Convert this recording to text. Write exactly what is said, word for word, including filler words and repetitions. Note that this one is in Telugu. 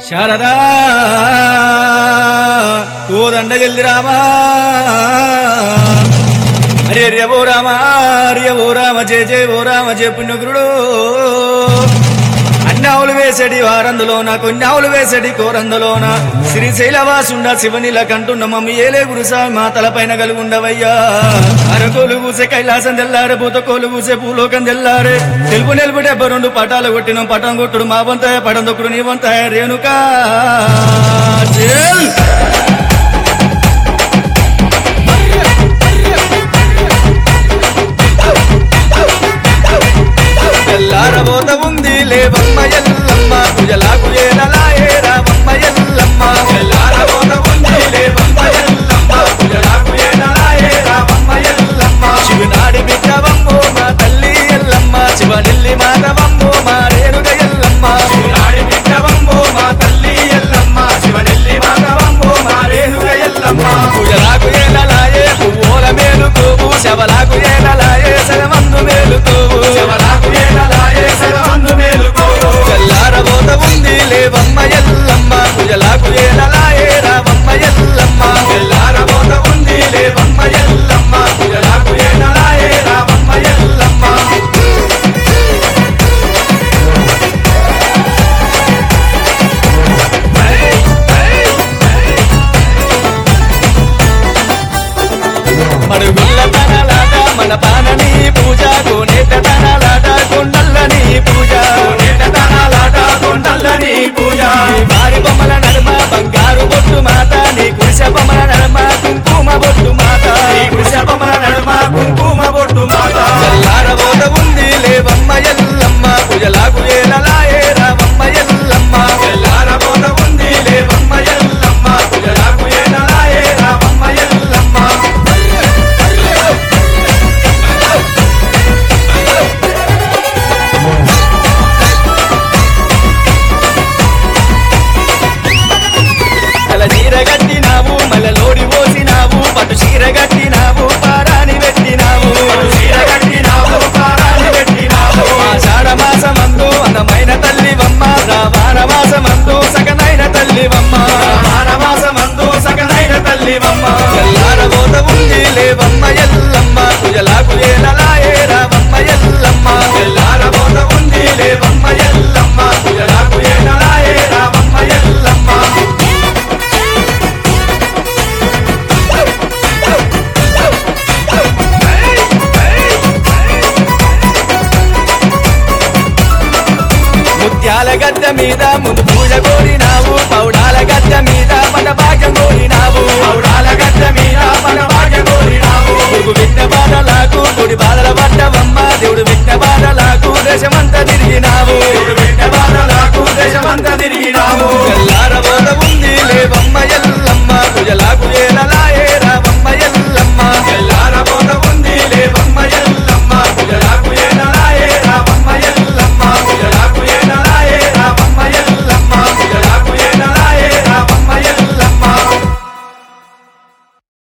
శారదా కోదండగల్లి రామా హరే హరే ఓ రామ హరే ఓ రామ జయ జయ ఓ రామ జయ పుణ్యగురుడు అన్నావులు వేసడి వారందులోన కొన్నావులు వేసడి కోరందులోన శ్రీశైలవాసుండ శివనిల కంటున్న మమ్మీ ఏలే గురుసామి మా తలపైన కలుగుండవయ్యా అరకోలు కూసే కైలాసం తెల్లారే పూతకోలు కూసే పూలోకం తెల్లారే తెలుపు నిలుపు డెబ్బ రెండు పటాలు కొట్టిన పటం కొట్టుడు మా వంతాయ పటం దొక్కుడు నీ వంతాయ రేణుకా తెల్లారబోత ఉంది లేవమ్మ ఎల్లమ్మ కుజలాకు ఏలలాయే రావమ్మ ఎల్లమ్మ తెల్లారబోత ఉంది లేవమ్మ ఎల్లమ్మ కుజలాకు ఏలలాయే రావమ్మ ఎల్లమ్మ శివనాడి బిడ్డవమ్మో మా తల్లి ఎల్లమ్మ శివనెల్లి మాధవమ్మో మా రేణుక ఎల్లమ్మ శివనాడి బిడ్డవమ్మో మా తల్లి ఎల్లమ్మ శివనెల్లి మాధవమ్మో మా రేణుక ఎల్లమ్మ కుజలాకు ఏలలాయే పువ్వుల మేలుకోవు శవలాకు ఏలలాయే శరమందు మేలుకోవు శవలాకు ఏలలాయే శరమందు మేలుకోవు తెల్లారబోత ఉంది లేవమ్మ ఎల్లమ్మ కుజలాకు ఏలలాయే రావమ్మ ఎల్లమ్మ తెల్లారబోత ఉంది లేవమ్మ ఎల్లమ్మ కుజలాకు ఏలలాయే రావమ్మ ఎల్లమ్మ మడుగుల్ల తనలాట మన పానని పూజ కోనేట తనలాట కొండల్లని పూజ కోనేట తనలాట కొండల్లని పూజ వారి బొమ్మల నడుమ బంగారు బొట్టు మాత నీ కురిస బొమ్మల నడుమ కుంకుమ బొట్టు మాత నీ కురిస బొమ్మల నడుమ కుంకుమ బొట్టు మాత తెల్లారబోత ఉంది లేవమ్మ ఎల్లమ్మ కుజలాకు ఏలలాయే రావమ్మ ఎల్లమ్మ తెల్లారబోత ఉంది లేవమ్మ ఎల్లమ్మ కుజలాకు ఏలలాయే రావమ్మ ఎల్లమ్మ చీర గట్టినావు మలలోడి పోసినావు పట్టు చీర గట్టినావు పారాని పెట్టినావు చీర గట్టినావు పారాని పెట్టినావు ఆషాఢ మాసమందు అందమైన తల్లివమ్మ శ్రావణ మాసమందు సగనైన తల్లివమ్మ శ్రావణ మాసమందు సగనైన తల్లివమ్మ తెల్లారబోత ఉంది లేవమ్మ ఎల్లమ్మ కుజలాకు ఏలలాయే రావమ్మ ఎల్లమ్మ తెల్లారబోత ఉంది లేవమ్మ ఎల్లమ్మ కుజలాకు ఏలలాయే రావమ్మ ఎల్లమ్మ ముత్యాల గద్ద మీద ముందు పూజ కోరినావు పౌడాల గద్ద మీద మన భాగ్యం కోరినావు పౌడాల గద్ద మీద మన భాగ్యం కోరినావు నువ్వు విన్న బాధలకు గుడి బాధల పడ్డవమ్మ దేవుడు విన్న బాధలకు దేశమంతా తిరిగినావు దేవుడు విన్న బాధలకు దేశమంతా తిరిగినావు తెల్లారబోత ఉంది